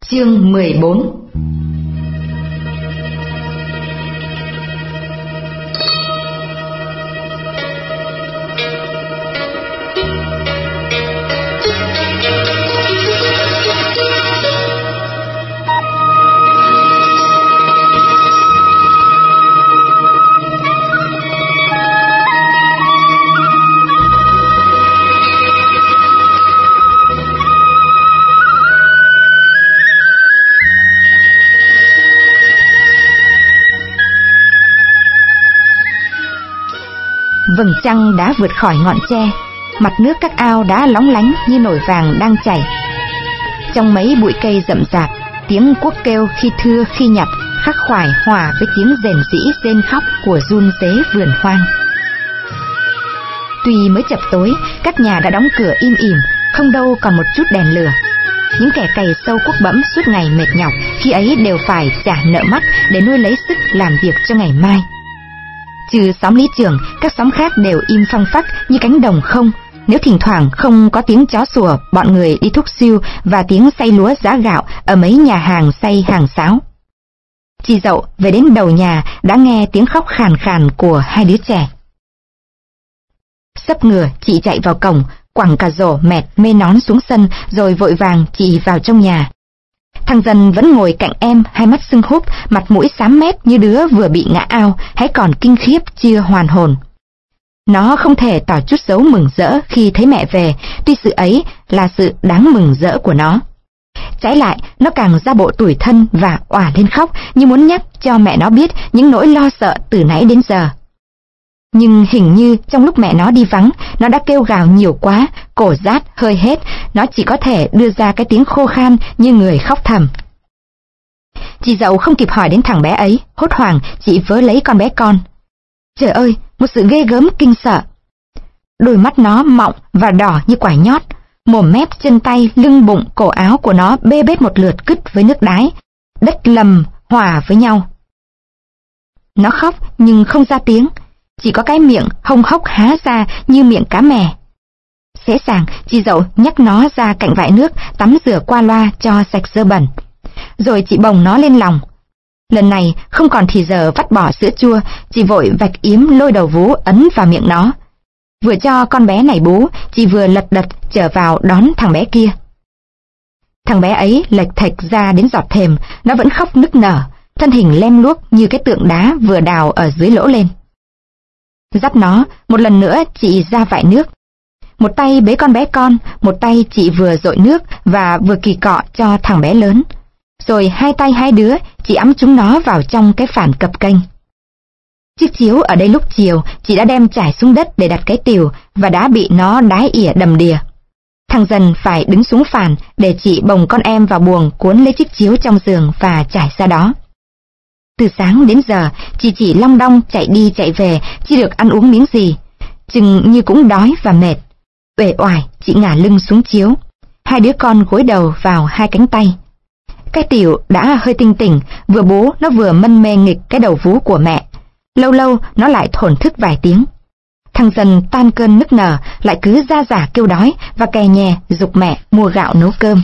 Chương 14. Vầng trăng đã vượt khỏi ngọn tre, mặt nước các ao đã lóng lánh như nồi vàng đang chảy. Trong mấy bụi cây rậm rạp, tiếng cuốc kêu khi thưa khi nhặt khắc khoải hòa với tiếng rền rĩ rên khóc của giun dế vườn hoang. Tuy mới chập tối, các nhà đã đóng cửa im ỉm, không đâu còn một chút đèn lửa. Những kẻ cày sâu cuốc bẫm suốt ngày mệt nhọc khi ấy đều phải trả nợ mắt để nuôi lấy sức làm việc cho ngày mai. Trừ xóm lý trưởng, các xóm khác đều im phăng phắc như cánh đồng không. Nếu thỉnh thoảng không có tiếng chó sủa, bọn người đi thúc sưu và tiếng xay lúa giá gạo ở mấy nhà hàng xay hàng sáo. Chị Dậu về đến đầu nhà đã nghe tiếng khóc khàn khàn của hai đứa trẻ. Sấp ngửa, chị chạy vào cổng, quẳng cả rổ mẹt mê nón xuống sân rồi vội vàng chị vào trong nhà. Thằng Dần vẫn ngồi cạnh em, hai mắt sưng húp, mặt mũi xám mét như đứa vừa bị ngã ao, hãy còn kinh khiếp chưa hoàn hồn. Nó không thể tỏ chút dấu mừng rỡ khi thấy mẹ về, tuy sự ấy là sự đáng mừng rỡ của nó. Trái lại, nó càng ra bộ tủi thân và òa lên khóc như muốn nhắc cho mẹ nó biết những nỗi lo sợ từ nãy đến giờ. Nhưng hình như trong lúc mẹ nó đi vắng, nó đã kêu gào nhiều quá, cổ rát, hơi hết, nó chỉ có thể đưa ra cái tiếng khô khan như người khóc thầm. Chị Dậu không kịp hỏi đến thằng bé ấy, hốt hoảng chị vớ lấy con bé con. Trời ơi, một sự ghê gớm kinh sợ. Đôi mắt nó mọng và đỏ như quả nhót, mồm mép, chân tay, lưng bụng, cổ áo của nó bê bết một lượt cứt với nước đái, đất lầm hòa với nhau. Nó khóc nhưng không ra tiếng, chỉ có cái miệng hông hốc há ra như miệng cá mè. Xế sàng, chị Dậu nhắc nó ra cạnh vại nước tắm rửa qua loa cho sạch dơ bẩn. Rồi chị bồng nó lên lòng. Lần này không còn thì giờ vắt bỏ sữa chua, chị vội vạch yếm lôi đầu vú ấn vào miệng nó. Vừa cho con bé này bú, chị vừa lật đật trở vào đón thằng bé kia. Thằng bé ấy lệch thệch ra đến giọt thềm, nó vẫn khóc nức nở, thân hình lem luốc như cái tượng đá vừa đào ở dưới lỗ lên. Dắt nó, một lần nữa chị ra vại nước. Một tay bế con bé con, một tay chị vừa dội nước và vừa kỳ cọ cho thằng bé lớn. Rồi hai tay hai đứa, chị ẵm chúng nó vào trong cái phản cập kênh. Chiếc chiếu ở đây lúc chiều, chị đã đem trải xuống đất để đặt cái tìu và đã bị nó đái ỉa đầm đìa. Thằng Dần phải đứng xuống phản để chị bồng con em vào buồng cuốn lấy chiếc chiếu trong giường và trải ra đó. Từ sáng đến giờ, chị chỉ long đong chạy đi chạy về, chưa được ăn uống miếng gì. Chừng như cũng đói và mệt. Uể oải, chị ngả lưng xuống chiếu. Hai đứa con gối đầu vào hai cánh tay. Cái tiểu đã hơi tinh tỉnh, vừa bú nó vừa mân mê nghịch cái đầu vú của mẹ. Lâu lâu nó lại thổn thức vài tiếng. Thằng Dần tan cơn nức nở, lại cứ ra giả kêu đói và kè nhè giục mẹ mua gạo nấu cơm.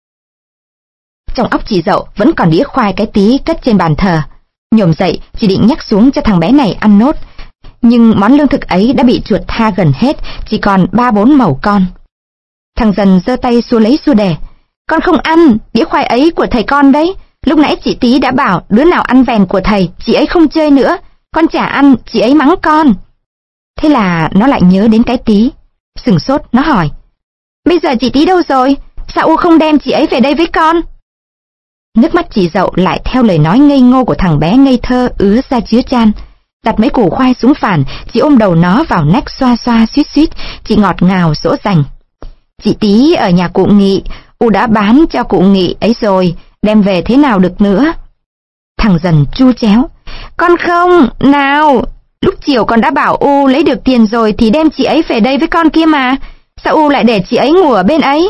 Trong óc chị Dậu vẫn còn đĩa khoai cái tí cất trên bàn thờ. Nhổm dậy, chị định nhắc xuống cho thằng bé này ăn nốt. Nhưng món lương thực ấy đã bị chuột tha gần hết, chỉ còn 3-4 mẩu con. Thằng Dần giơ tay xua lấy xua đè. Con không ăn, đĩa khoai ấy của thầy con đấy. Lúc nãy chị Tí đã bảo đứa nào ăn vèn của thầy, chị ấy không chơi nữa. Con chả ăn, chị ấy mắng con. Thế là nó lại nhớ đến cái Tí. Sửng sốt, nó hỏi. Bây giờ chị Tí đâu rồi? Sao U không đem chị ấy về đây với con? Nước mắt chị Dậu lại theo lời nói ngây ngô của thằng bé ngây thơ ứa ra chứa chan. Đặt mấy củ khoai xuống phản, chị ôm đầu nó vào nách xoa xoa suýt suýt, chị ngọt ngào dỗ dành. Chị Tí ở nhà cụ Nghị, U đã bán cho cụ Nghị ấy rồi, đem về thế nào được nữa. Thằng Dần chu chéo. Con không, nào, lúc chiều con đã bảo U lấy được tiền rồi thì đem chị ấy về đây với con kia mà. Sao U lại để chị ấy ngủ ở bên ấy?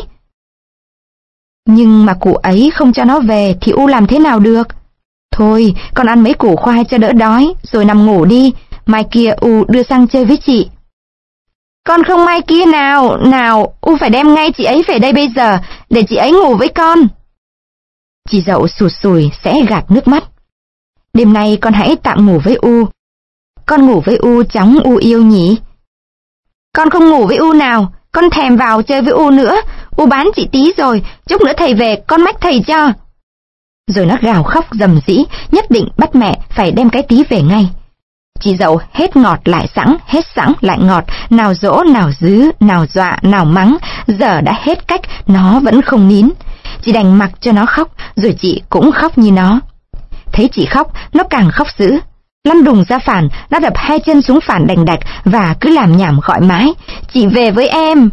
Nhưng mà cụ ấy không cho nó về thì U làm thế nào được? Thôi, con ăn mấy củ khoai cho đỡ đói, rồi nằm ngủ đi, mai kia U đưa sang chơi với chị. Con không mai kia nào, U phải đem ngay chị ấy về đây bây giờ, để chị ấy ngủ với con. Chị Dậu sụt sùi sẽ gạt nước mắt. Đêm nay con hãy tạm ngủ với U. Con ngủ với U chóng U yêu nhỉ? Con không ngủ với U nào, con thèm vào chơi với U nữa. U bán chị Tí rồi, chút nữa thầy về con mách thầy cho. Rồi nó gào khóc rầm rĩ, nhất định bắt mẹ phải đem cái Tí về ngay. Chị Dậu hết ngọt lại sẵn, hết sẵn lại ngọt, nào dỗ, nào dứ, nào dọa, nào mắng, giờ đã hết cách, nó vẫn không nín. Chị đành mặc cho nó khóc, rồi chị cũng khóc như nó. Thấy chị khóc, nó càng khóc dữ. Lăn đùng ra phản, nó đập hai chân xuống phản đành đạch và cứ làm nhảm gọi mãi, chị về với em.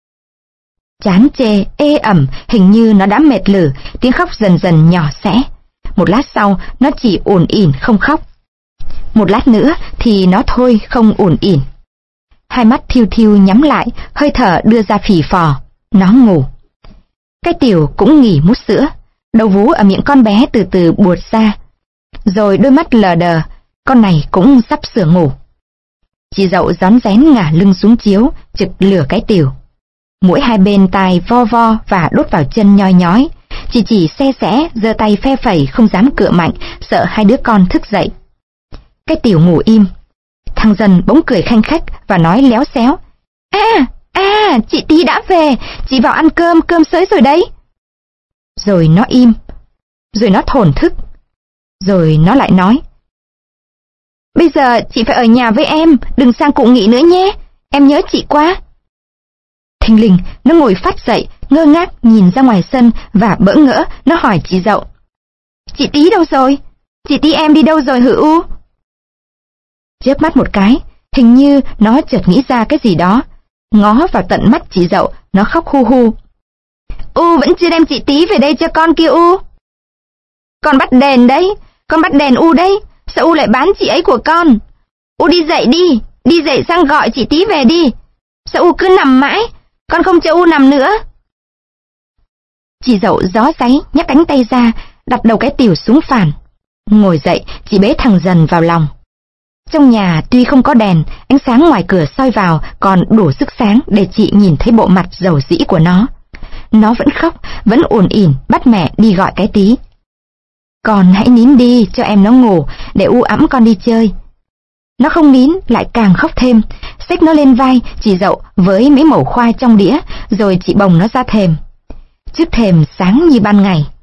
Chán chê, ê ẩm, hình như nó đã mệt lử, tiếng khóc dần dần nhỏ xẽ. Một lát sau, nó chỉ ủn ỉn không khóc. Một lát nữa thì nó thôi không ủn ỉn. Hai mắt thiu thiu nhắm lại, hơi thở đưa ra phì phò, nó ngủ. Cái Tiểu cũng nghỉ mút sữa, đầu vú ở miệng con bé từ từ buột ra. Rồi đôi mắt lờ đờ, con này cũng sắp sửa ngủ. Chị Dậu rón rén ngả lưng xuống chiếu, trực lửa cái Tiểu. Mũi hai bên tai vo vo và đốt vào chân nhoi nhói. Chị chỉ xe xẽ, giơ tay phe phẩy không dám cựa mạnh, sợ hai đứa con thức dậy. Cái Tiểu ngủ im. Thằng Dần bỗng cười khanh khách và nói léo xéo. Chị Tí đã về, chị vào ăn cơm, cơm sới rồi đấy. Rồi nó im. Rồi nó thổn thức. Rồi nó lại nói. Bây giờ chị phải ở nhà với em, đừng sang Cụ Nghị nữa nhé, em nhớ chị quá. Thình lình, nó ngồi phắt dậy, ngơ ngác nhìn ra ngoài sân và bỡ ngỡ, nó hỏi chị Dậu. Chị Tí đâu rồi? Chị Tí em đi đâu rồi hử U? Chớp mắt một cái, hình như nó chợt nghĩ ra cái gì đó. Ngó vào tận mắt chị Dậu, nó khóc hu hu. U vẫn chưa đem chị Tí về đây cho con kia U. Con bắt đền đấy, con bắt đền U đấy, sao U lại bán chị ấy của con? U đi dậy đi, đi dậy sang gọi chị Tí về đi. Sao U cứ nằm mãi, con không cho U nằm nữa. Chị Dậu gió giấy nhắc cánh tay ra, đặt đầu cái Tiểu xuống phản. Ngồi dậy, chị bế thằng Dần vào lòng. Trong nhà tuy không có đèn, ánh sáng ngoài cửa soi vào còn đủ sức sáng để chị nhìn thấy bộ mặt dầu dĩ của nó. Nó vẫn khóc, vẫn ủn ỉn bắt mẹ đi gọi cái Tí. Con hãy nín đi cho em nó ngủ, để U ẵm con đi chơi. Nó không nín, lại càng khóc thêm, xách nó lên vai, chị Dậu với mấy mẩu khoai trong đĩa, rồi chị bồng nó ra thềm. Trước thềm sáng như ban ngày.